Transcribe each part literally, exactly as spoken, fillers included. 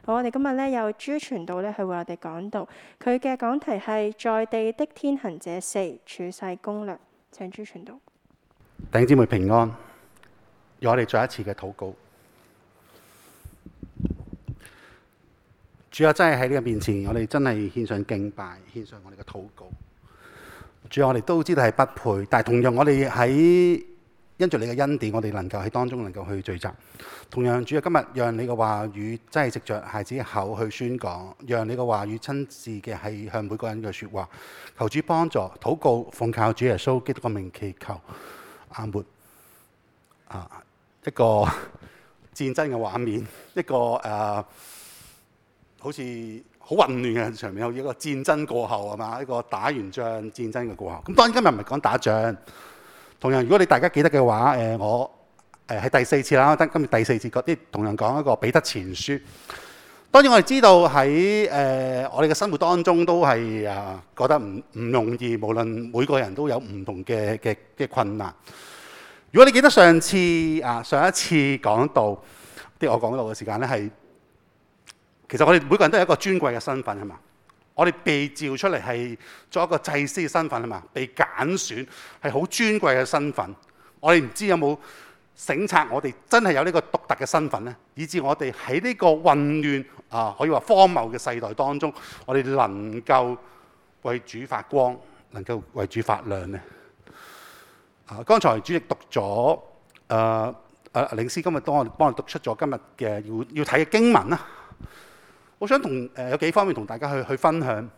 好，我哋今日咧有朱傳道咧去為我哋講道，佢嘅講題係在地的天行者四處世攻略。請朱傳道。 弟兄姊妹平安，讓我哋再一次嘅禱告。主啊，真係喺呢個面前，我哋真係獻上敬拜，獻上我哋嘅禱告。主啊，我哋都知道係不配，但係同樣我哋喺因着你嘅恩典，我哋能夠喺當中能夠去聚集。同樣，主啊，今日讓你嘅話語真係藉着孩子嘅口去宣講，讓你嘅話語親自嘅係向每個人嘅説話。求主幫助，禱告奉靠主耶穌基督嘅名祈求，阿門。啊，一個戰爭嘅畫面，一個誒、啊，好似好混亂嘅場面，好似一個戰爭過後係嘛？一個打完仗戰爭嘅過後。咁當然今日唔係講打仗。同樣，如果你大家記得嘅話，誒我誒係第四次啦，得今日第四次嗰啲同樣講一個彼得前書。當然我哋知道喺誒、呃、我哋嘅生活當中都係啊覺得唔唔容易，無論每個人都有唔同嘅嘅嘅困難。如果你記得上次啊上一次講到啲我講到嘅時間咧，係其實我哋每個人都有一個尊貴嘅身份係嘛？我哋被召出嚟係做一個祭司嘅身份係嘛？被揀選係好尊貴嘅身份。我哋唔知有冇省察我哋真係有呢個獨特嘅身份咧，以致我哋喺呢個混亂啊，可以話荒謬嘅世代當中，我哋能夠為主發光，能夠為主發亮咧。啊，剛才主席讀咗誒誒領詩今日幫我幫我讀出咗今日嘅要要睇嘅經文啦。我想同誒、呃、有幾方面同大家去去分享，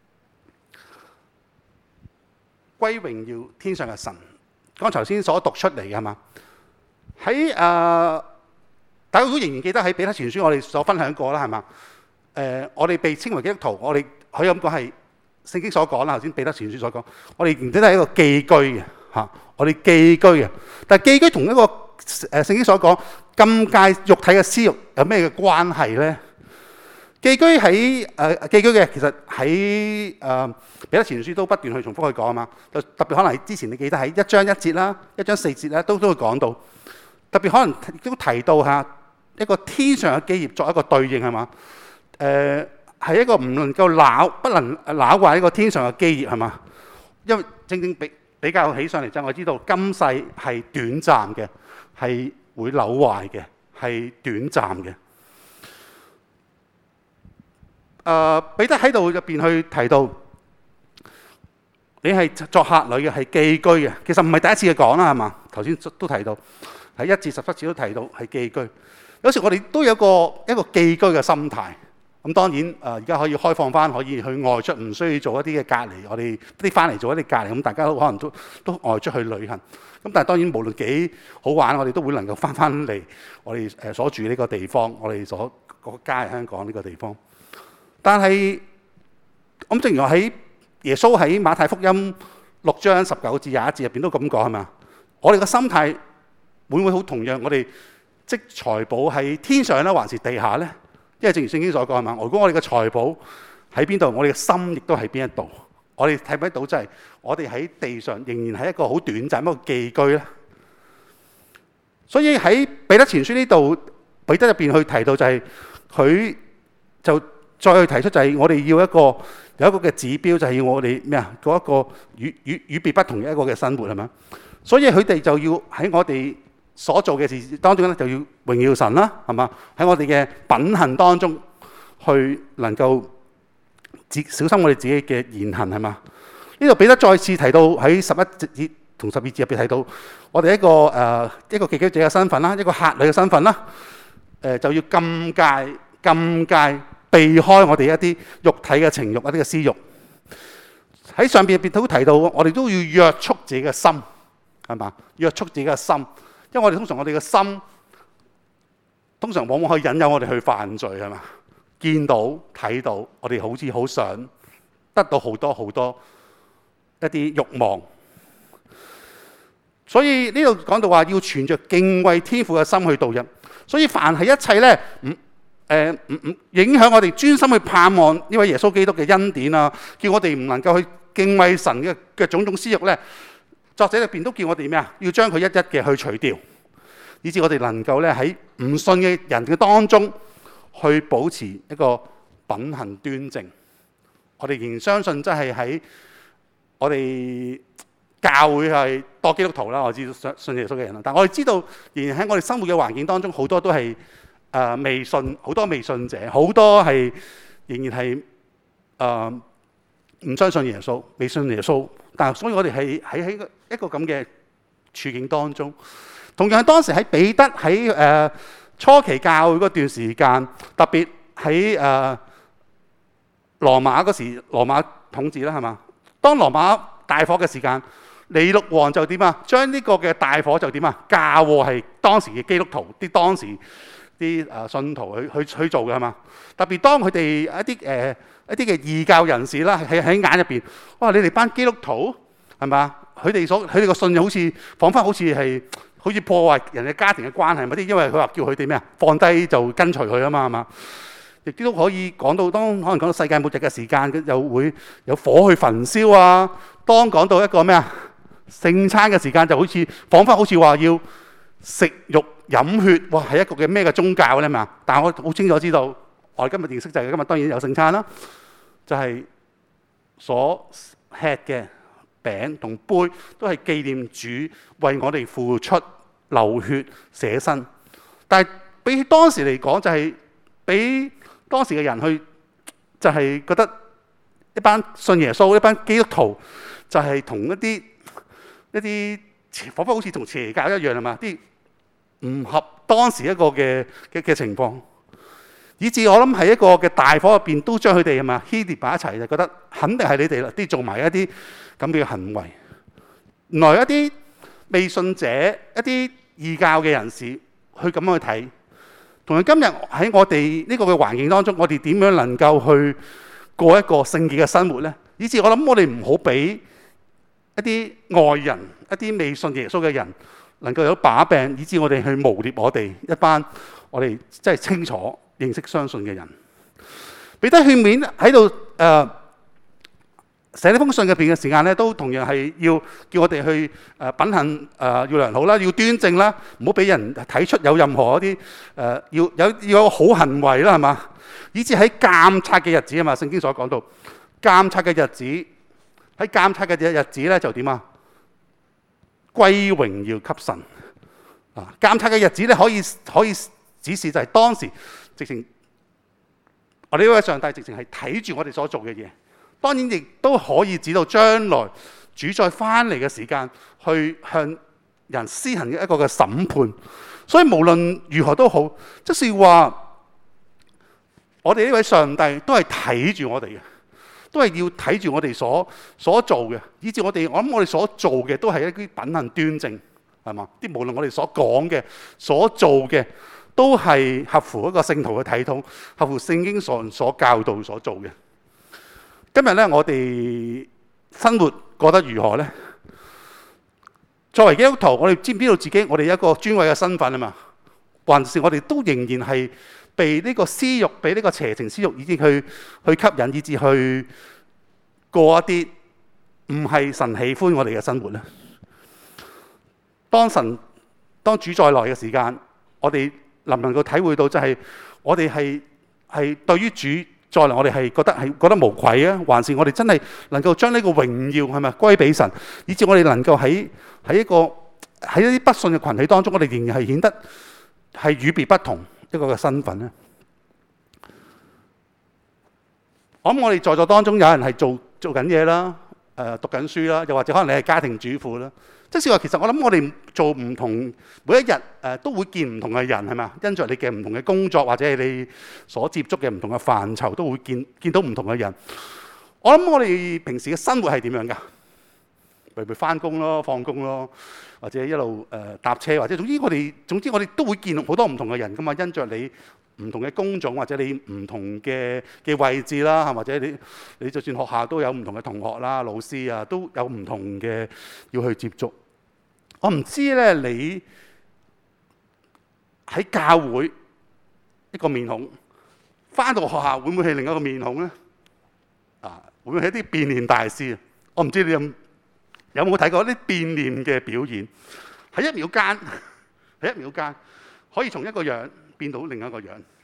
歸榮耀天上嘅神。剛才先所讀出嚟嘅係嘛？喺誒、呃、大家都仍然記得喺彼得前書我哋所分享過啦係嘛？誒、呃、我哋被稱為基督徒，我哋可以咁講係聖經所講啦。頭先彼得前書所講，我哋唔知都係一個寄居嘅嚇，我哋寄居嘅。但係寄居同一個誒聖經所講禁戒肉體嘅私慾有咩嘅關係咧？寄居喺誒、呃、寄居嘅，其實喺誒彼得前書都不斷去重複去講啊嘛。就特別可能之前你記得喺一章一節啦、一章四節咧，都都會講到。特別可能都提到下一個天上嘅基業作一個對應係嘛？誒係、呃、一個唔能夠朽不能朽壞一個天上嘅基業係嘛？因為正正比比較起上嚟就我知道今世係短暫嘅，係會朽壞嘅，係短暫嘅。誒彼得喺度入邊去提到，你係作客旅嘅，係寄居嘅。其實唔係第一次嘅講啦，係嘛？頭先都提到喺一至十七次都提到係寄居。有時我哋都有一個一個寄居嘅心態。咁當然誒，而家可以開放翻，可以去外出，唔需要做一啲嘅隔離。我哋啲翻嚟做一啲隔離，咁大家都可能都都外出去旅行。咁但係當然無論幾好玩，我哋都會能夠翻翻嚟我哋誒所住呢個地方，我哋所國家係香港呢個地方。但係，咁正如我喺耶穌喺馬太福音六章十九至廿一節入邊都咁講係嘛？我哋嘅心態會唔會好同樣？我哋積財寶喺天上咧，還是地下咧？因為正如聖經所講係嘛？如果我哋嘅財寶喺邊度，我哋嘅心亦都喺邊一度。我哋睇唔睇到就係我哋喺地上仍然係一個好短暫一個寄居咧。所以喺彼得前書呢度，彼得入邊去提到就係佢就。再去提出就係我哋要一個有一個嘅指標，就係要我哋咩啊？嗰一個與與與別不同嘅一個嘅生活係咪？所以佢哋就要喺我哋所做嘅事當中咧，就要榮耀神啦，係嘛？喺我哋嘅品行當中，去能夠自小心我哋自己嘅言行係嘛？呢度彼得再次提到喺十一節同十二節入邊提到，我哋一個誒、呃、一個寄居者嘅身份啦，一個客旅嘅身份啦，誒、呃、就要禁戒禁戒。避開我哋一啲肉體嘅情慾，一啲嘅私慾。喺上邊入邊都提到，我哋都要約束自己嘅心，係嘛？約束自己嘅心，因為我哋通常我哋嘅心，通常往往可以引誘我哋去犯罪，係嘛？見到睇到，我哋好似好想得到好多好多一啲慾望。所以呢度講到話要存着敬畏天父嘅心去度日。所以凡係一切咧，唔。誒唔唔影響我哋專心去盼望呢位耶穌基督嘅恩典啊！叫我哋唔能夠去敬畏神嘅嘅種種私慾咧。作者入邊都叫我哋咩啊？要將佢一一嘅去除掉，以致我哋能夠咧喺唔信嘅人嘅當中去保持一個品行端正。我哋仍然相信，真係喺我哋教會係多基督徒啦，我知道信耶穌嘅人啦。但我哋知道，仍然喺我哋生活嘅環境當中，好多都係誒、呃、未信，好多未信者，好多係仍然係誒唔相信耶穌，未信耶穌。但係所以我哋係喺喺一個咁嘅處境當中。同樣當時喺彼得喺誒、呃、初期教會嗰段時間，特別喺誒、呃、羅馬嗰時，羅馬統治啦，係嘛？當羅馬大火嘅時間，尼祿王就點啊？將呢個嘅大火就點啊？嫁禍係當時嘅基督徒，啲當時啲誒信徒去去去做嘅係嘛？特別當佢哋一啲誒、呃、一啲嘅異教人士啦，喺喺眼入邊，哇！你哋班基督徒係嘛？佢哋所佢哋個信仰好似彷彿好似係好似破壞人嘅家庭嘅關係，咪啲因為佢話叫佢哋咩啊？放低就跟隨佢啊嘛，係嘛？亦都可以講到當可能講到世界末日嘅時間，又會有火去焚燒啊。當講到一個咩啊聖餐嘅時間，就好似彷彿好似話要食肉飲血，哇！係一個嘅咩嘅宗教咧嘛？但係我好清楚知道，我哋今日認識就係今日當然有聖餐啦，就係、是、所吃嘅餅同杯都係紀念主為我哋付出流血捨身。但係比起當時嚟講，就係、是、比當時嘅人去就係覺得一班信耶穌、一班基督徒就係同一啲一啲彷彿好似同邪教一樣係嘛？啲唔合當時一個嘅嘅嘅情況，以至我諗喺一個嘅大火入邊都將佢哋係嘛牽連埋一齊，就覺得肯定係你哋啦，啲做埋一啲咁嘅行為。原來一啲未信者、一啲異教嘅人士去咁樣去睇。同埋今日喺我哋呢個嘅環境當中，我哋點樣能夠去過一個聖潔嘅生活呢？以至我諗我哋唔好俾一啲外人、一啲未信耶穌嘅人能夠有把柄，以至我哋去誣衊我哋一班我哋真係清楚認識相信嘅人。彼得勸勉喺度誒寫呢封信入邊嘅時間咧，都同樣係要叫我哋去誒品行誒、呃、要良好啦，要端正啦，唔好俾人睇出有任何一啲誒、呃、要有要有好行為啦，係嘛？以至喺監察嘅日子啊嘛，聖經所講到監察嘅日子，喺監察嘅日子咧就點啊？歸榮耀給神啊！監察嘅日子咧可以可以指示就係當時直情我哋呢位上帝直情係睇住我哋所做嘅嘢。當然亦都可以指到將來主再翻嚟嘅時間，去向人施行一個嘅審判。所以無論如何都好，即是話我哋呢位上帝都係睇住我哋嘅，都係要睇住我哋所所做嘅，以至我哋我諗我哋所做嘅都係一啲品行端正，係嘛？啲無論我哋所講嘅、所做嘅，都係合乎一個聖徒嘅體統，合乎聖經上所教導所做嘅。今日咧，我哋生活過得如何呢？作為基督徒，我哋知唔知道自己我哋一個尊貴嘅身份啊嘛？還是我哋都仍然係被呢個私慾、被呢個邪情私慾，以至去去吸引，以至去過一啲唔係神喜歡我哋嘅生活呢？當神當主再來嘅時間，我哋能唔能夠體會到，就係我哋係係對於主再來，我哋係覺得係覺得無愧啊？還是我哋真係能夠將呢個榮耀係咪歸俾神，以至我哋能夠喺喺一個喺一啲不信嘅群體當中，我哋仍然係顯得係與別不同一個嘅身份咧？我諗我哋在座當中有人係做做緊嘢啦，誒讀緊書啦，又或者可能你係家庭主婦啦。即係話其實我諗我哋做唔同每一日誒都會見唔同嘅人係嘛？因着你嘅唔同嘅工作或者係你所接觸嘅唔同嘅範疇，都會見見到唔同嘅人。我諗我哋平時嘅生活係點樣㗎？譬如返工咯、放工咯，或者一路誒搭車，或者總之我哋總之我哋都會見好多唔同嘅人㗎嘛。因着你唔同嘅工種或者你唔同嘅嘅位置啦，或者你你就算學校都有唔同嘅同學啦、老師啊，都有唔同嘅要去接觸。我唔知咧，你喺教會一個面孔，返到學校會唔會係另一個面孔咧？啊，會唔會係一啲變臉大師啊？我唔知你有有冇睇過啲變臉嘅表演？喺一秒間，喺一秒間可以從一個樣變到另一個樣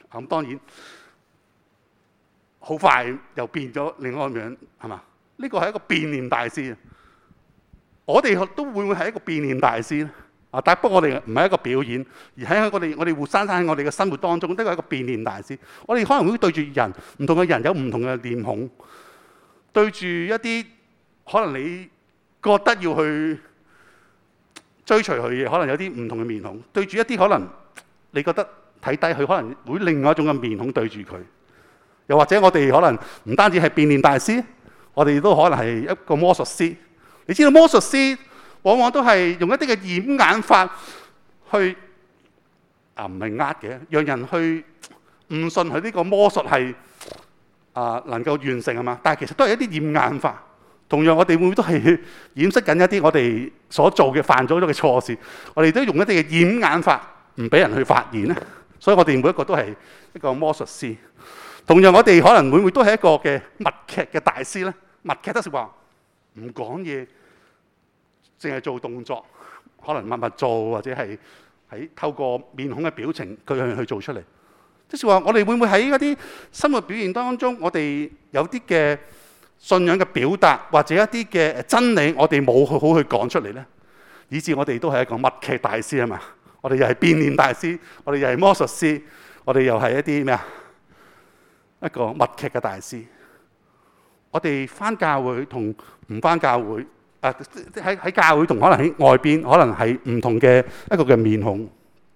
咁當然好快又變咗另外一個樣，係嘛？呢個係一個變臉大師。我哋都會唔會係一個變臉大師咧？啊，但不過我哋唔係一個表演，而喺我哋我哋活生生喺我哋嘅生活當中，都係一個變臉大師。我哋可能會對住人，唔同嘅人有唔同嘅臉孔，對住一啲可能你覺得要去追隨佢嘅，可能有啲唔同嘅面孔；對住一啲可能你覺得睇低佢，可能會另外一種嘅面孔對住佢。又或者我哋可能唔單止係變臉大師，我哋都可能係一個魔術師。你知道魔術師往往都係用一啲嘅掩眼法去啊，唔係呃嘅，讓人去誤信佢呢個魔術係啊能夠完成啊嘛。但係其實都係一啲掩眼法。同樣我哋會唔會都係掩飾緊一啲我哋所做嘅犯咗咗嘅錯事？我哋都用一啲嘅掩眼法，唔俾人去發現咧。所以我哋每一個都係一個魔術師。同樣我哋可能會唔會都係一個嘅默劇嘅大師咧？默劇即係話唔講嘢，淨係做動作，可能默默做，或者係喺透過面孔嘅表情佢去做出嚟。即係話我哋會唔會喺一啲生活表現當中，我哋有啲嘅信仰嘅表達，或者一啲嘅真理，我哋冇好好去講出嚟咧，以致我哋都係一個默劇大師啊嘛！我哋又係變臉大師，我哋又係魔術師，我哋又係一啲咩啊？一個默劇嘅大師。我哋返教會同唔返教會，啊喺喺教會同可能喺外邊，可能係唔同嘅一個嘅面孔。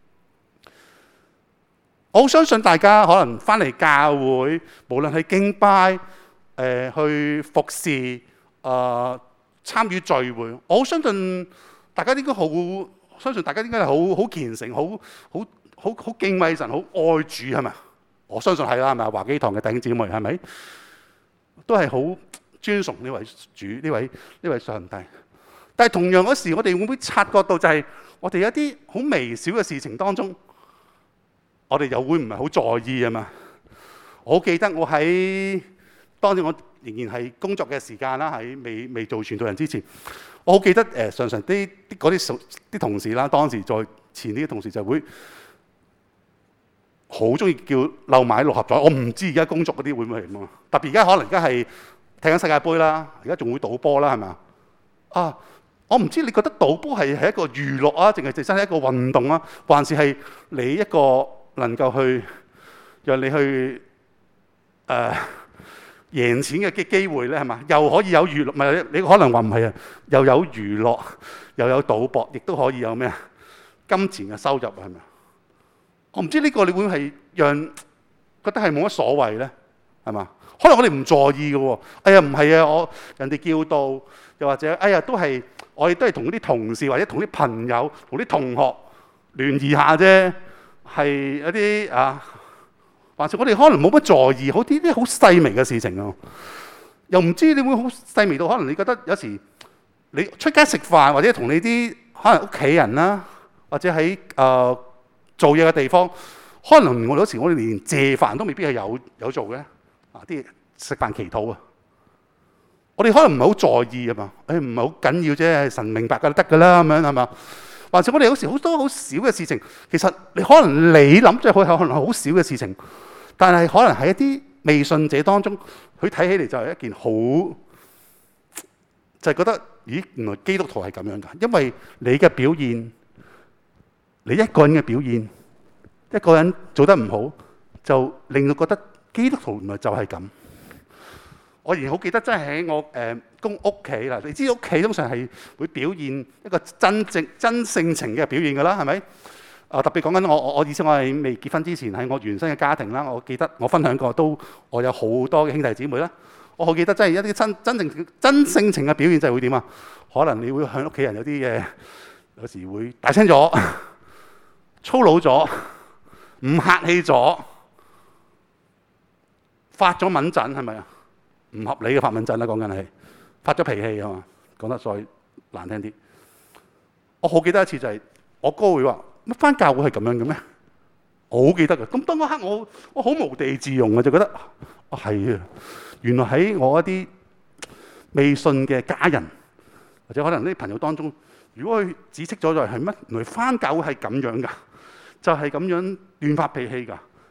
我好相信大家可能返嚟教會，無論係敬拜、誒、呃、去服侍、啊、呃、參與聚會，我好相信大家應該好，相信大家應該係好好虔誠、好好好好敬畏神、好愛主，係咪？我相信係啦，係咪？華基堂嘅弟兄姊妹係咪？都係好尊崇呢位主、呢位呢位上帝。但係同樣嗰時，我哋會唔會察覺到就係我哋一啲好微小嘅事情當中，我哋又會唔係好在意啊嘛？我記得我喺當時我仍然係工作嘅時間啦，喺未未做傳道人之前，我好記得誒，常常啲啲嗰啲啲同事啦，當時在前啲同事就會好中意叫漏買六合彩。我唔知而家工作嗰啲會唔會係咁啊？特別而家可能而家係踢緊世界盃啦，而家仲會賭波啦，係咪啊？我唔知你覺得賭波係係一個娛樂啊，定係直真係一個運動啊，還是係你一個能夠去讓你去誒、呃、贏錢嘅機機會咧，係嘛？又可以有娛樂，唔係你可能話唔係啊？又有娛樂，又有賭博，亦都可以有咩啊？金錢嘅收入係咪？我唔知呢個你會唔會係讓覺得係冇乜所謂咧，係嘛？可能我哋唔在意嘅喎。哎呀，唔係啊，我人哋叫到，又或者哎呀，都係我哋都係同啲同事或者同啲朋友、同啲同學聯誼下啫，係一啲啊，還是我哋可能冇乜在意，好啲啲好細微嘅事情啊。又唔知你會好細微到，可能你覺得有時你出街食飯，或者同你啲可能屋企人啦，或者喺誒、呃、做嘢嘅地方，可能我有時我哋連謝飯都未必係有有做嘅。啊！啲食飯祈禱啊，我哋可能唔係好在意啊嘛，誒唔係好緊要啫，神明白㗎得㗎啦，咁樣係嘛？或者我哋有時好多好少嘅事情，其實你可能你諗即係佢可能係好少嘅事情，但係可能喺一啲未信者當中，佢睇起嚟就係一件好，就係、是、覺得咦原來基督徒係咁樣㗎，因為你嘅表現，你一個人嘅表現，一個人做得唔好，就令到覺得。基督徒原來就係咁。我仍然好記得，真係喺我誒公屋企啦。你知屋企通常係會表現一個真正真性情嘅表現㗎啦，係咪？啊，特別講緊我我我意思，我係未結婚之前喺我原生嘅家庭啦。我記得我分享過，都我有好多嘅兄弟姊妹啦。我好記得真係一啲真真正真性情嘅表現就係會點啊？可能你會向屋企人有啲嘢，有時會大聲咗、粗魯咗、唔客氣咗。發咗敏陣係咪啊？唔合理嘅發敏陣啦，講緊係發咗脾氣啊嘛，講得再難聽啲。我好記得一次就係、是、我哥會話：乜返教會係咁樣嘅咩？我好記得嘅。咁當嗰刻我我好無地自容啊，就覺得啊係啊，原來喺我一啲未信嘅家人或者可能啲朋友當中，如果佢指斥咗就係乜？原來返教會係咁樣㗎，就係、是、咁樣亂發脾氣㗎。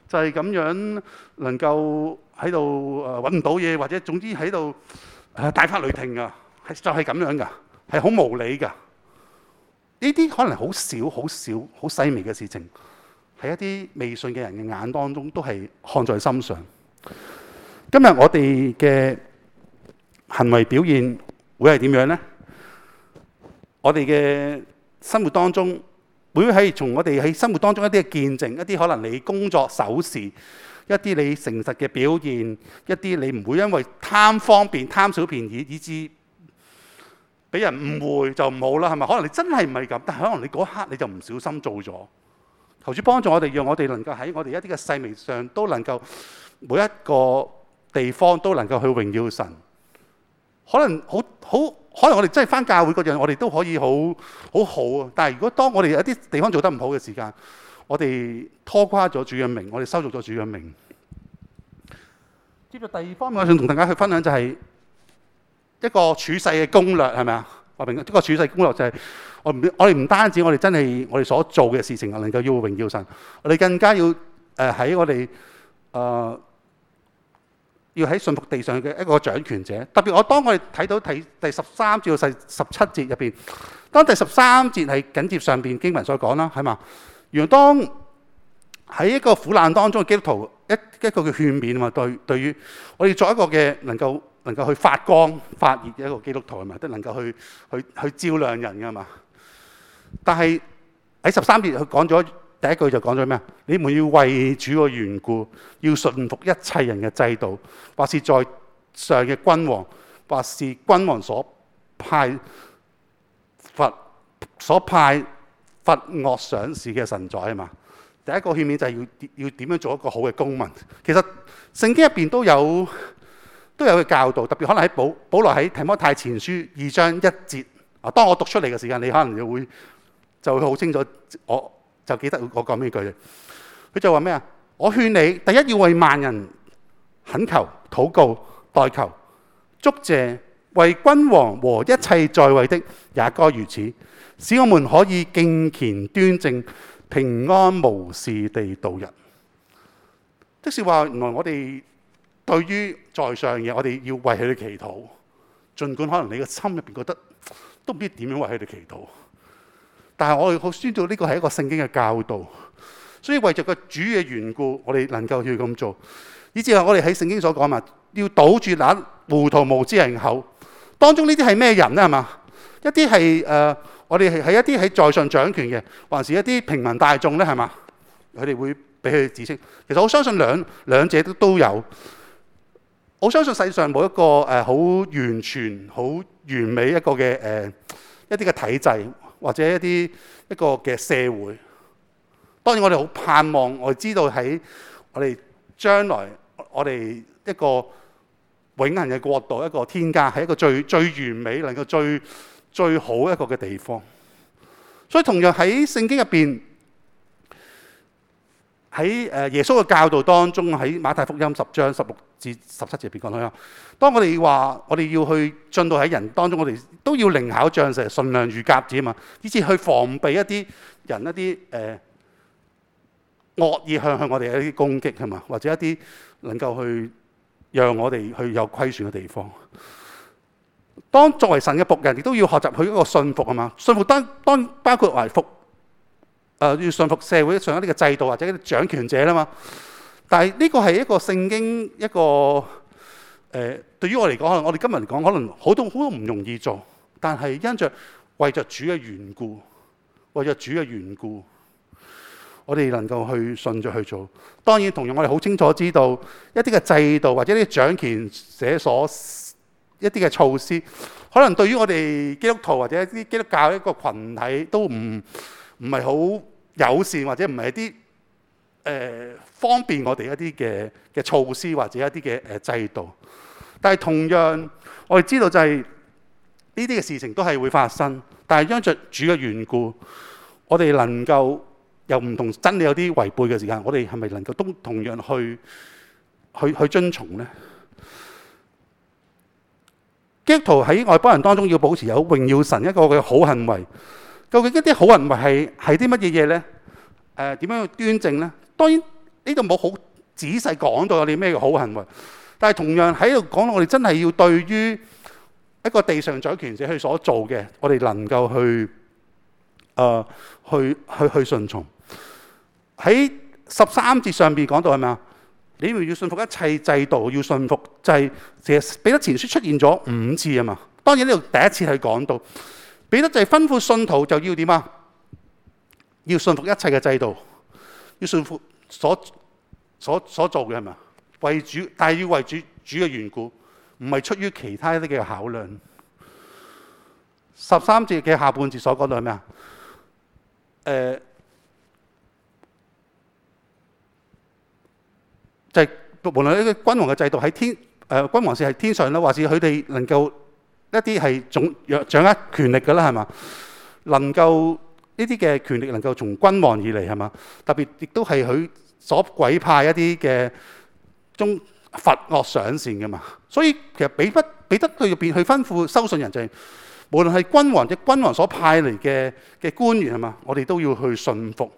就係咁樣能夠喺度誒揾唔到嘢，或者總之喺度誒大發雷霆啊，係就係咁樣噶，係好無理噶。呢啲可能好少、好少、好細微嘅事情，喺一啲未信嘅人嘅眼當中都係看在心上。今日我哋嘅行為表現會係點樣呢？我哋嘅生活當中，會係從我哋喺生活當中一啲嘅見證，一啲可能你工作守時，一啲你誠實嘅表現，一啲你唔會因為貪方便、貪小便宜，以致俾人誤會就唔好啦，係咪？可能你真係唔係咁，但係可能你嗰刻你就唔小心做咗。求主幫助我哋，讓我哋能夠喺我哋一啲嘅細微上都能夠每一個地方都能夠去榮耀神。可能好好，可能我哋真係返教會嗰樣，我哋都可以好好好啊。但係如果當我哋有一啲地方做得唔好嘅時間，我哋拖垮咗主嘅名，我哋羞辱咗主嘅名。接住第二方面，我想同大家去分享就係一個處世嘅攻略，係咪啊？話明一個處世攻略就係我唔我哋唔單止我哋真係我哋所做嘅事情能夠要榮耀神，我哋更加要誒喺我哋誒。呃要喺順服地上嘅一個掌權者，特別我當我哋睇到睇第十三至到第十七節入邊，當第十三節係緊接上邊經文所講啦，係嘛？原來當喺一個苦難當中嘅基督徒一一個嘅勸勉啊嘛，對對於我哋作一個嘅能夠能夠去發光發熱嘅一個基督徒係嘛，都能夠去去去照亮人㗎嘛。但係喺十三節佢講咗。第一句就講咗咩？你們要為主嘅緣故，要順服一切人嘅制度，或是在上嘅君王，或是君王所派罰所派罰惡賞善嘅臣宰啊嘛。第一個勸勉就係要要點樣做一個好嘅公民。其實聖經入邊都有都有嘅教導，特別可能喺保保羅喺提摩太前書二章一節啊。當我讀出嚟嘅時間，你可能就會就會好清楚我。就記得我講呢句嘅，佢就話咩啊？我勸你，第一要為萬人懇求、禱告、代求、祝謝，為君王和一切在位的也該如此，使我們可以敬虔端正、平安無事地度日。即是話，原來我哋對於在上嘅，我哋要為佢哋祈禱，儘管可能你嘅心入邊覺得都唔知點樣為佢哋祈禱。但係我哋好宣召呢個係一個聖經嘅教導，所以為着個主嘅緣故，我哋能夠要咁做。以至係我哋喺聖經所講嘛，要堵住那糊塗無知人口。當中呢啲係咩人咧？係嘛？一啲係誒，我哋係係一啲喺在上掌權嘅，還是一啲平民大眾咧？係嘛？佢哋會俾佢指稱。其實我相信兩兩者都都有。我相信世上冇一個誒好完全、好完美一個嘅誒、呃、一啲嘅體制。或者一啲一個嘅社會，當然我哋好盼望，我哋知道喺我哋將來，我哋一個永恆嘅國度，一個天家，係一個最最完美、能夠最最好一個嘅地方。所以同樣喺聖經入邊，喺誒耶穌嘅教導當中，喺馬太福音十章十六至十七節入邊講到，當我哋話我哋要去進到喺人當中，我哋都要靈巧像蛇，馴良如鴿子啊嘛，以至去防備一啲人一啲誒惡意向向我哋一啲攻擊係嘛，或者一啲能夠去讓我哋去有虧損嘅地方。當作為神嘅僕人，亦都要學習去一個信服啊嘛，信服當當包括為服。誒、呃、要順服社會上一啲嘅制度或者一啲掌權者啦嘛，但係呢個係一個聖經一個誒、呃，對於我嚟講，可能我哋今日嚟講，可能好多好多唔容易做，但係因着為着主嘅緣故，為着主嘅緣故，我哋能夠去順着去做。當然，同樣我哋好清楚知道一啲嘅制度或者一啲掌權者所一啲嘅措施，可能對於我哋基督徒或者一啲基督教一個群體都唔唔係好友善，或者唔係一啲誒、呃、方便我哋一啲嘅嘅措施或者一啲嘅誒制度。但係同樣我哋知道就係呢啲嘅事情都係會發生，但係因着主嘅緣故，我哋能夠又唔同真理有啲違背嘅時間，我哋係咪能夠都同樣去去去遵從呢？基督徒喺外邦人當中要保持有榮耀神一個嘅好行為。究竟一啲好行為係係啲乜嘢嘢咧？誒、呃、點樣去端正咧？當然呢度冇好仔細講到有啲咩嘅好行為，但係同樣喺度講到我哋真係要對於一個地上掌權者佢所做嘅，我哋能夠去誒、呃、去去去順從。喺十三節上邊講到係咪啊？你們要順服一切制度，要順服就係其實彼得前書出現咗五次啊嘛。當然呢度第一次係講到彼得就係吩咐信徒就要點啊？要順服一切嘅制度，要順服所所所做嘅係咪？為主，但係要為主主嘅緣故，唔係出於其他一啲嘅考量。十三節嘅下半節所講到係咩啊？誒、呃，就係、是、無論呢個君王嘅制度喺天誒、呃，君王是係天上啦，或是佢哋能夠一啲係總掌握權力嘅啦，係嘛？能夠呢啲嘅權力能夠從君王而嚟係嘛？特別亦都係佢所委派一啲嘅中罰惡賞善嘅嘛。所以其實彼得彼得佢入邊去吩咐收信人就係、是，無論係君王或者君王所派嚟嘅嘅官員係嘛，我哋都要去信服。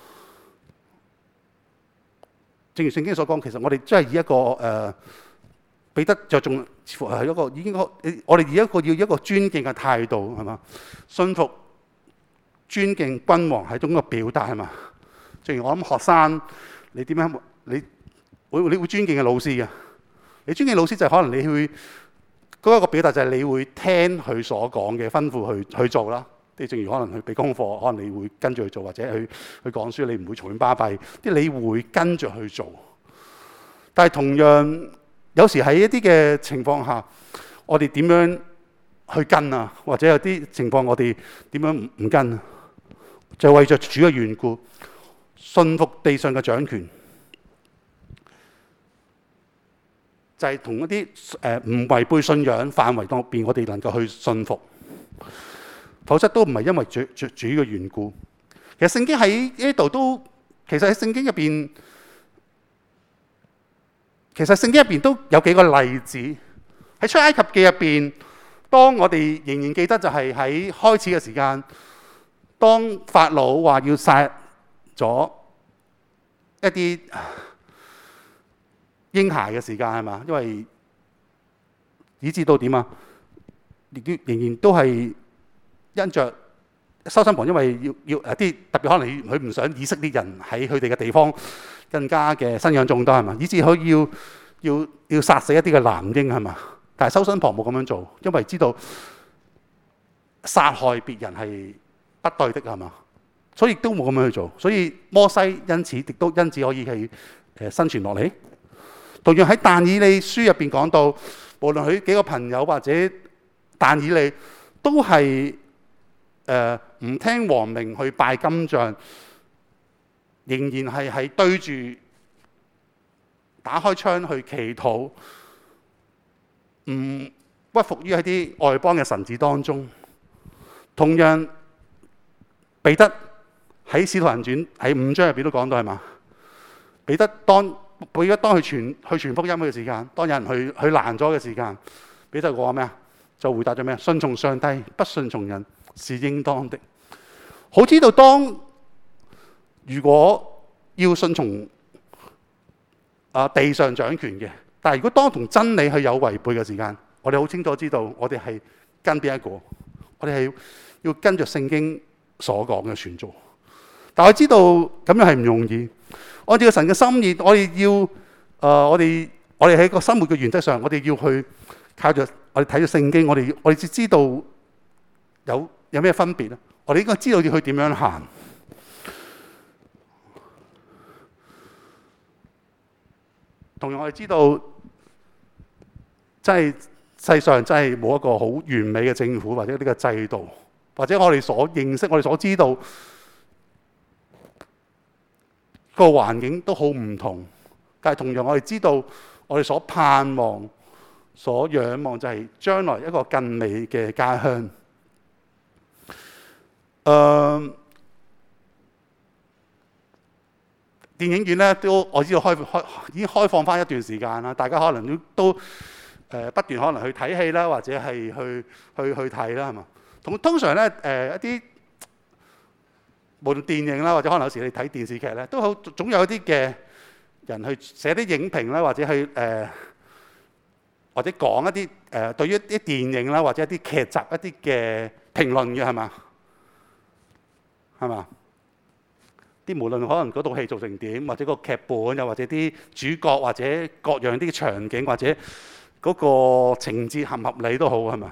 正如聖經所講，其實我哋真係以一個誒、呃、彼得着重，似乎係一個已經我哋以一個要一個尊敬嘅態度係嘛，信服尊敬君王係一種嘅表達係嘛。正如我諗學生，你點樣你會你會尊敬嘅老師嘅？你尊敬老師就係可能你會嗰一、那個表達就係你會聽佢所講嘅吩咐去去做啦。即係正如可能去俾功課，可能你會跟住去做，或者去去講書，你唔會隨便巴閉，啲你會跟住去做。但係同樣有時喺一啲嘅情況下，我哋點樣去跟啊？或者有啲情況我哋點樣唔唔跟啊？就為着主嘅緣故，信服地上嘅掌權，就係同一啲誒唔違背信仰範圍當邊，我哋能夠去信服。否則都唔係因為主主主嘅緣故。其實聖經喺呢度都，其實喺聖經入邊，其實聖經入邊都有幾個例子。喺出埃及記入邊，當我哋仍然記得就係喺開始嘅時間，當法老話要殺咗一啲嬰孩嘅時間係嘛？因為以至到點啊？亦都仍然都係。因着收生婆，因為要要一啲特別，可能佢唔想以色列人喺佢哋嘅地方更加嘅生養眾多係嘛，以至佢要要要殺死一啲嘅男嬰係嘛。但係收生婆冇咁樣做，因為知道殺害別人係不對的係嘛，所以亦都冇咁樣去做。所以摩西因此亦都因此可以係誒生存落嚟。同樣喺但以理書入邊講到，無論佢幾個朋友或者但以理都係。誒、呃、唔聽王命去拜金像，仍然係喺對住打開窗去祈禱，唔屈服於喺啲外邦嘅神子當中。同樣彼得喺使徒行傳喺五章入邊都講到係嘛？彼得當彼得當去傳去傳福音嘅時間，當有人去去攔咗嘅時間，彼得講咩啊？就回答咗咩啊？順從上帝，不順從人，是應當的。好知道當如果要順從啊地上掌權嘅，但係如果當同真理係有違背嘅時間，我哋好清楚知道我哋係跟邊一個，我哋係要跟着聖經所講嘅傳做。但係我知道咁樣係唔容易。按照神嘅心意，我哋要誒、呃、我哋我哋喺個生活嘅原則上，我哋要去靠着我哋睇住聖經，我哋我哋只知道有。有咩分別咧？我哋應該知道要去點樣行。同樣我哋知道，真係世上真係冇一個好完美嘅政府或者呢個制度，或者我哋所認識、我哋所知道個環境都好唔同。但係同樣我哋知道，我哋所盼望、所仰望就係將來一個更美嘅家鄉。誒、uh, 電影院咧都我知道開開已經開放翻一段時間啦，大家可能都都誒、呃、不斷可能去睇戲啦，或者係去去去睇啦，係嘛？同通常咧誒、呃、一啲無論電影啦，或者可能有時你睇電視劇咧，都好總有一啲嘅人去寫啲影評啦，或者去誒、呃，或者講一啲誒、呃，對於一啲電影啦，或者一啲劇集一啲嘅評論嘅係嘛？係嘛？啲無論可能嗰套戲做成點，或者個劇本，又或者啲主角，或者各樣啲場景，或者嗰個情節合唔合理都好，係嘛？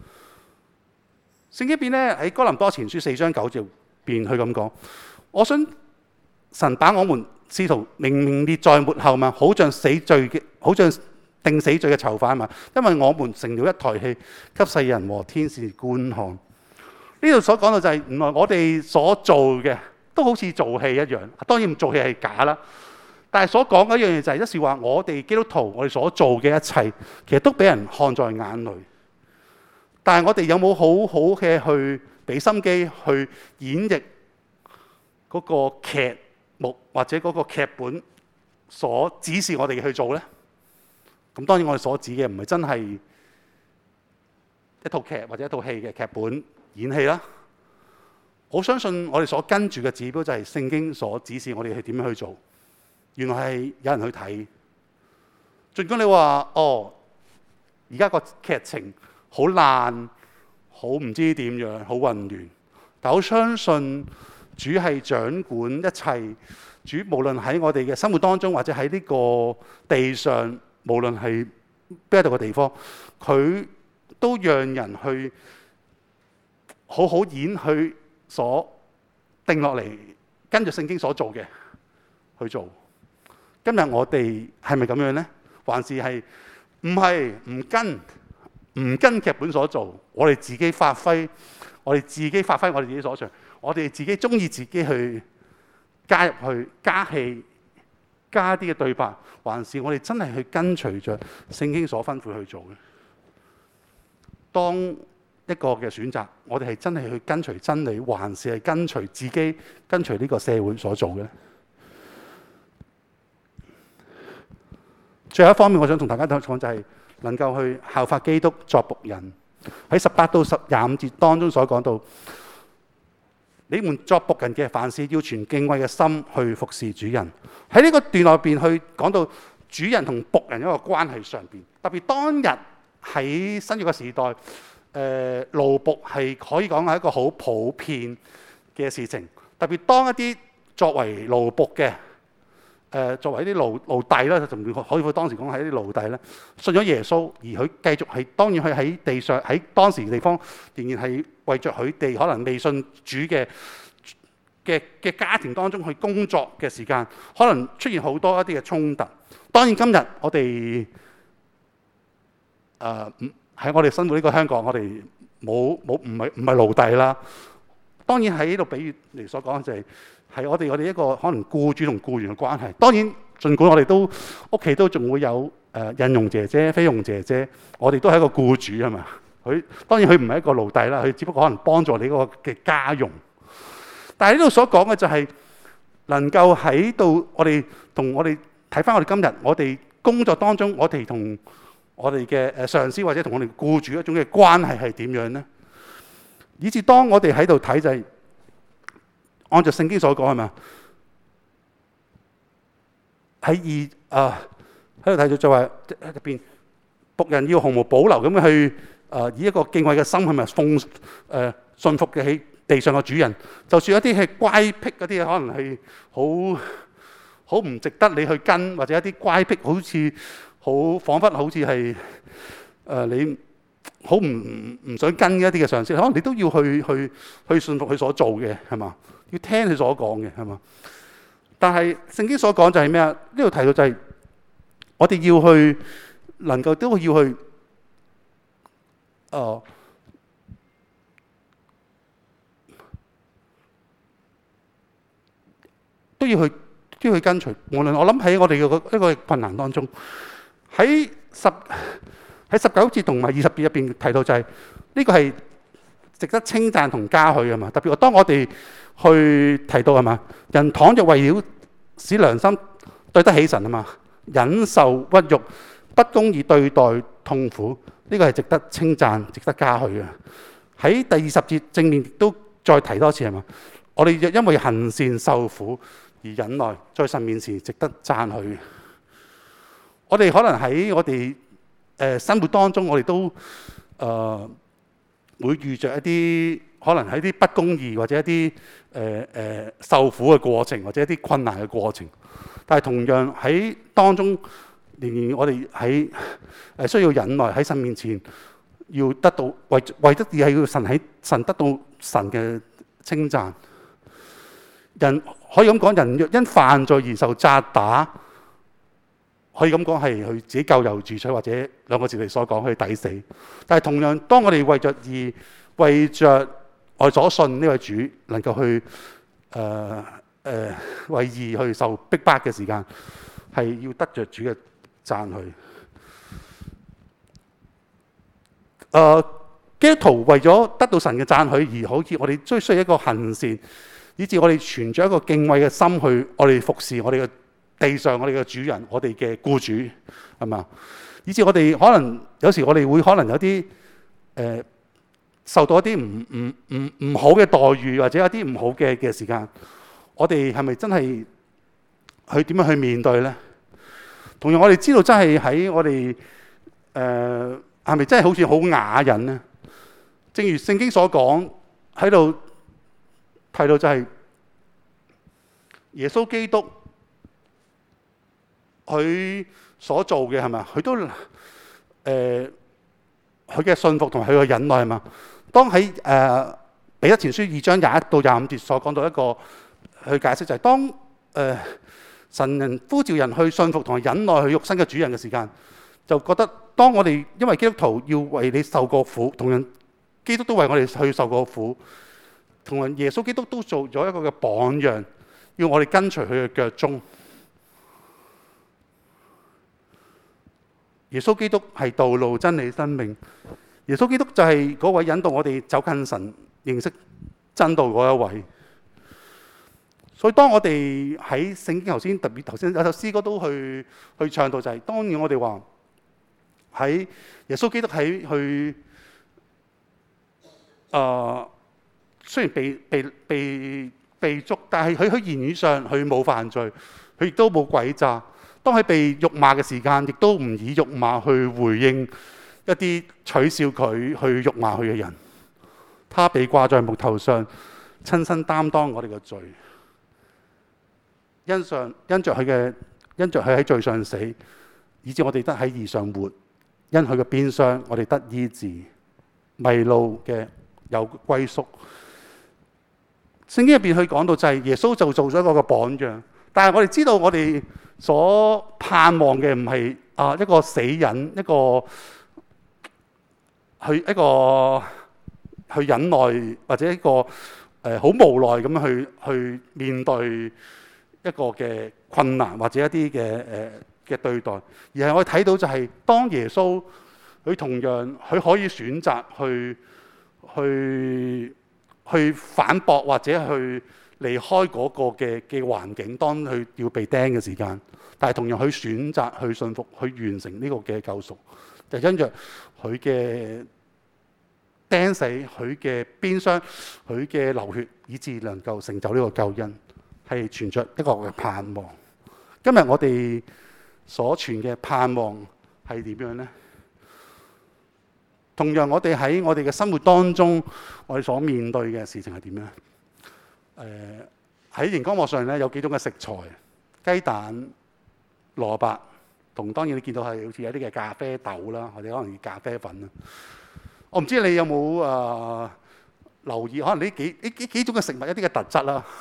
聖經邊咧喺哥林多前書四章九節邊佢咁講：我想神把我們使徒明明列在末後嘛，好像死罪嘅，好像定死罪嘅囚犯嘛，因為我們成了一台戲，給世人和天使觀看。呢度所講到就係、是、原來我哋所做嘅都好似做戲一樣，當然做戲係假啦。但係所講嘅一樣嘢就係、是，一是話我哋基督徒我哋所做嘅一切，其實都俾人看在眼裏。但係我哋有冇好好嘅去俾心機去演繹嗰個劇目或者嗰個劇本所指示我哋去做呢？咁當然我哋所指嘅唔係真係一套劇或者一套戲嘅劇本演戲啦。我相信我哋所跟住嘅指標就係聖經所指示我哋去點樣去做。原來係有人去睇。儘管你話哦，而家個劇情好爛，好唔知點樣，好混亂。但我相信主係掌管一切。主無論喺我哋嘅生活當中，或者喺呢個地上，無論係邊一度嘅地方，佢都讓人去好好演去所定落嚟，跟住聖經所做嘅去做。今日我哋係咪咁樣呢？還是係唔係唔跟唔跟劇本所做？我哋自己發揮，我哋自己發揮我哋自己所長，我哋自己中意自己去加入去加戲加啲嘅對白，還是我哋真係去跟隨着聖經所吩咐去做嘅？當一個嘅選擇，我哋係真係去跟隨真理，還是係跟隨自己跟隨呢個社會所做嘅呢？最後一方面，我想同大家講就係能夠去效法基督作僕人。喺十八到十廿五節當中所講到，你們作僕人嘅，凡事要存敬畏嘅心去服侍主人。喺呢個段落入邊去講到主人同僕人一個關係上邊，特別當日喺新約嘅時代，誒、呃、奴僕係可以講係一個好普遍嘅事情。特別當一啲作為奴僕嘅。誒、呃、作為一啲奴奴隸啦，就可以當時講係一啲奴隸咧，信咗耶穌，而佢繼續係當然佢喺地上喺當時嘅地方，仍然係為着佢哋可能未信主嘅嘅嘅家庭當中去工作嘅時間，可能出現好多一啲嘅衝突。當然今日我哋誒喺我哋生活呢個香港，我哋冇冇唔係唔係奴隸啦。當然喺呢度比喻嚟所講就係、是。係我哋我哋一個可能僱主同僱員嘅關係。當然，儘管我哋都屋企都仲會有誒、呃、印傭姐姐、菲傭姐姐，我哋都係一個僱主係嘛。佢當然佢唔係一個奴隸啦，佢只不過可能幫助你嗰個嘅家用。但係呢度所講嘅就係、是、能夠喺度，我哋同我哋睇翻我哋今日，我哋工作當中，我哋同我哋嘅誒上司或者同我哋僱主一種嘅關係係點樣呢？以至當我哋喺度睇就係、是。按照聖經所講係嘛？喺二啊喺度睇到就話入邊僕人要毫無保留咁去誒、呃、以一個敬畏嘅心係咪奉誒、呃、信服嘅喺地上嘅主人？就算一啲係乖僻嗰啲，可能係好好唔值得你去跟，或者一啲乖僻好似好彷彿好似係誒你好唔唔想跟嘅一啲嘅上司，可能你都要去去去信服佢所做嘅係嘛？要聽佢所講嘅係嘛？但係聖經所講就係咩啊？呢度提到就係我哋要去能夠都要去誒、呃、都要去都要去跟隨。無論我諗喺我哋嘅一個困難當中，喺十喺十九節同埋二十節入邊提到就係、是、呢、這個係值得稱讚同嘉許嘅嘛。特別當我哋去提到係嘛，人倘若為了使良心對得起神啊嘛，忍受屈辱、不公義對待痛苦，呢、這個係值得稱讚、值得嘉許嘅。喺第二十節正面都再提多次係嘛，我哋因為行善受苦， 而忍耐，在神面前值得讚許。我哋可能喺我哋誒、呃、生活當中，我哋都誒、呃、會遇着一啲可能喺啲不公義或者一啲誒誒受苦嘅過程，或者一啲困難嘅過程。但係同樣喺當中，仍然我哋喺誒需要忍耐喺神面前，要得到為為得而係要神喺神得到神嘅稱讚。人可以咁講，人若因犯罪而受責打，可以咁講係佢自己咎由自取，或者兩個字嚟所講，佢抵死。但係同樣，當我哋為着義，為着我所信呢位主能夠去誒誒、呃呃、為義去受逼迫嘅時間，係要得着主嘅讚許。誒、呃，基督徒為咗得到神嘅讚許，而好似我哋最需要一個行善，以至我哋存著一個敬畏嘅心去我哋服侍我哋嘅地上我哋嘅主人，我哋嘅僱主，係嘛？以至我哋可能有時我哋會可能有啲誒、呃、受到一啲唔唔唔唔好嘅待遇，或者一啲唔好嘅嘅時間，我哋係咪真係去點樣去面對呢？同樣我哋知道真係喺我哋誒係咪真係好似好啞忍呢？正如聖經所講喺度提到就係耶穌基督。佢所做嘅係咪？佢都誒，佢嘅信服同埋佢嘅忍耐係嘛？當喺誒彼得前書二章廿一到廿五節所講到一個去解釋就係、是、當誒、呃、神人呼召人去信服同埋忍耐佢肉身嘅主人嘅時間，就覺得當我哋因為基督徒要為你受過苦，同樣基督都為我哋去受過苦，同樣耶穌基督都做咗一個嘅榜樣，要我哋跟隨佢嘅腳蹤。耶穌基督係道路、真理、生命。耶穌基督就係嗰位引導我哋走近神、認識真道嗰一位。所以當我哋喺聖經頭先特別頭先有首詩歌都去去唱到就係、是，當然我哋話喺耶穌基督喺去誒，雖然被被被被捉，但係佢喺言語上佢冇犯罪，佢亦都冇詭詐。當佢被辱罵嘅時間，亦都唔以辱罵去回應一啲取笑佢、去辱罵佢嘅人。他被掛在木頭上，親身擔當我哋嘅罪。因上因着佢嘅因着佢喺罪上死，以致我哋得喺義上活。因佢嘅鞭傷，我哋得醫治。迷路嘅有歸宿。聖經入邊去講到就係耶穌就做咗一個嘅榜樣，但係我哋知道我哋所盼望嘅唔係啊一個死忍，一個去一個去忍耐，或者一個誒好、呃、無奈咁樣去去面對一個嘅困難，或者一啲嘅誒嘅對待，而係我哋睇到就係、是、當耶穌佢同樣佢可以選擇去去去反駁或者去離開嗰個嘅嘅環境，當佢要被釘嘅時間，但係同樣佢選擇去信服，去完成呢個嘅救贖，就因着佢嘅釘死、佢嘅鞭傷、佢嘅流血，以致能夠成就呢個救恩，係存着一個嘅盼望。今日我哋所存嘅盼望係點樣呢？同樣我哋喺我哋嘅生活當中，我哋所面對嘅事情係點樣？誒喺熒光幕上咧有幾種嘅食材，雞蛋、蘿蔔，同當然你見到係好似有啲嘅咖啡豆啦，或者可能咖啡粉啦。我唔知你有冇誒、呃、留意，可能呢幾呢幾幾種嘅食物一啲嘅特質啦。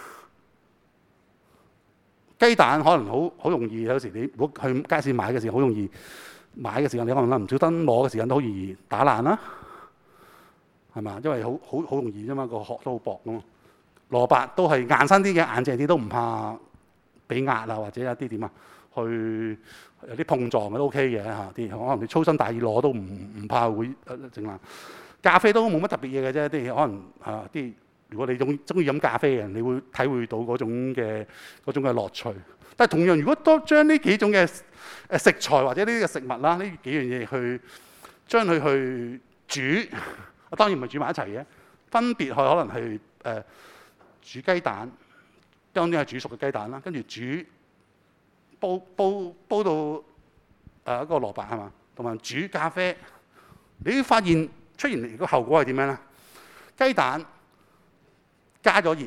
雞蛋可能好好容易，有時你如果去街市買嘅時候好容易買嘅時間，你可能唔小心攞嘅時間都好容易打爛啦，係嘛？因為好好好容易啫嘛，個殼都好薄噶嘛。蘿蔔都係硬身啲嘅，硬淨啲都唔怕俾壓啊，或者有啲點啊，去有啲碰撞嘅都 OK 嘅嚇。啲可能你粗心大意攞都唔唔怕會整爛。咖啡都冇乜特別嘢嘅啫，啲可能嚇啲。如果你中中意飲咖啡嘅人，你會體會到嗰種嘅嗰種嘅樂趣。但係同樣，如果多將呢幾種嘅誒食材或者呢啲嘅食物啦，呢幾樣嘢去將佢去煮，當然唔係煮埋一齊嘅，分別去可能係誒。煮雞蛋、 當然係煮熟嘅雞蛋啦，跟住煮煲煲煲到誒、呃、一個蘿蔔係嘛，同埋煮咖啡，你會發現出現嚟個後果係點樣咧？雞蛋加咗熱，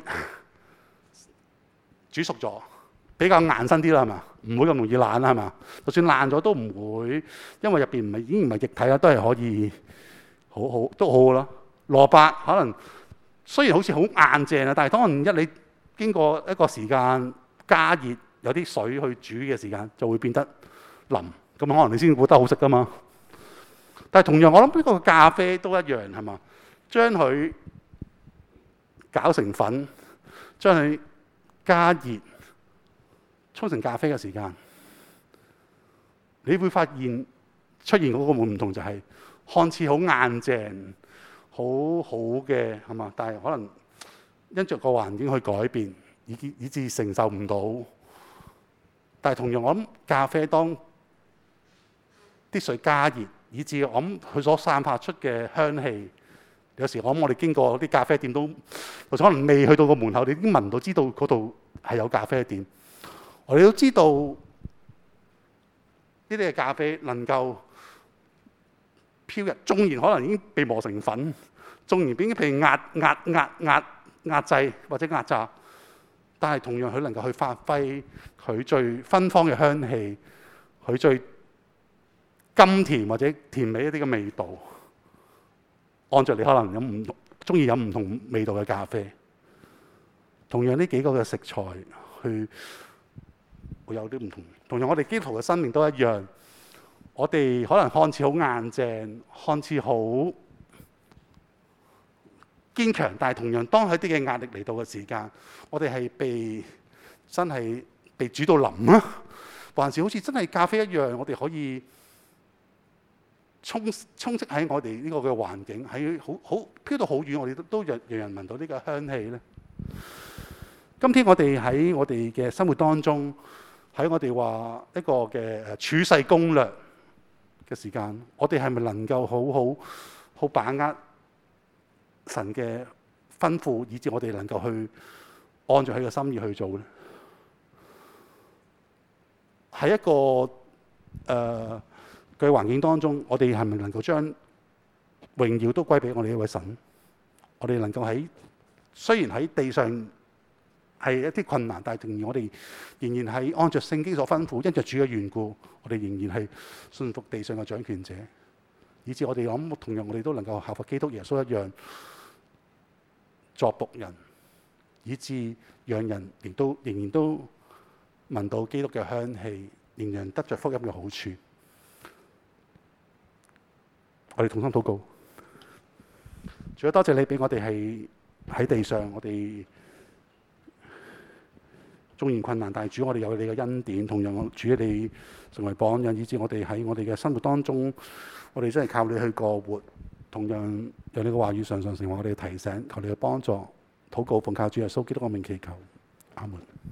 煮熟咗，比較硬身啲啦係嘛，唔會咁容易爛啦係嘛。就算爛咗都唔會，因為入邊唔係已經唔係液體啦，都係可以好好都好好啦。蘿蔔可能雖然好似好硬淨啊，但係當一你經過一個時間加熱，有啲水去煮嘅時間，就會變得腍，咁可能你先覺得好食噶嘛。但係同樣，我諗呢個咖啡都一樣係嘛，將佢攪成粉，將佢加熱，沖成咖啡嘅時間，你會發現出現嗰個唔同就係、是、看似好硬淨、好好嘅係嘛，但係可能因着個環境去改變，以致以致承受唔到。但係同樣，我諗咖啡當啲水加熱，以致我諗佢所散發出嘅香氣，有時我諗我哋經過啲咖啡店都，就算可能未去到個門口，你已經聞到知道嗰度係有咖啡店。我哋都知道呢啲嘅咖啡能夠飄逸，縱然可能已經被磨成粉，縱然已經被壓壓壓壓壓製或者壓榨，但係同樣佢能夠去發揮佢最芬芳嘅香氣，佢最甘甜或者甜美一啲嘅味道。按照你可能飲唔同，中意飲唔同味道嘅咖啡，同樣呢幾個嘅食材去會有啲唔同。同樣我哋基督徒嘅生命都一樣，我哋可能看似好硬淨，看似好堅強，但係同樣當佢啲嘅壓力嚟到嘅時間，我哋係被真係被煮到腍啊，還是好似真係咖啡一樣，我哋可以充充斥喺我哋呢個嘅環境，喺好好飄到好遠，我哋都都讓讓人聞到呢個香氣咧。今天我哋喺我哋嘅生活當中，喺我哋話一個嘅誒處世攻略嘅時間，我哋係咪能夠好好好把握神嘅吩咐，以致我哋能夠去按照佢嘅心意去做咧？喺一個誒嘅環境當中，我哋係咪能夠將榮耀都歸俾我哋一位神？我哋能夠喺雖然喺地上係一啲困難，但係仍然我哋仍然係按着聖經所吩咐，因着主嘅緣故，我哋仍然係信服地上嘅掌權者，以致我哋諗同樣我哋都能夠效法基督耶穌一樣作僕人，以致讓人亦都仍然都聞到基督嘅香氣，仍然得着福音嘅好處。我哋同心禱告，主啊，多謝你俾我哋係喺地上，我哋縱然困難，但係主，我哋有你嘅恩典，同樣主你成為榜樣，以致我哋喺我哋嘅生活當中，我哋真係靠你去過活。同樣讓你嘅話語常常成為我哋嘅提醒，求你嘅幫助。禱告奉靠主耶穌基督嘅名祈求，阿門。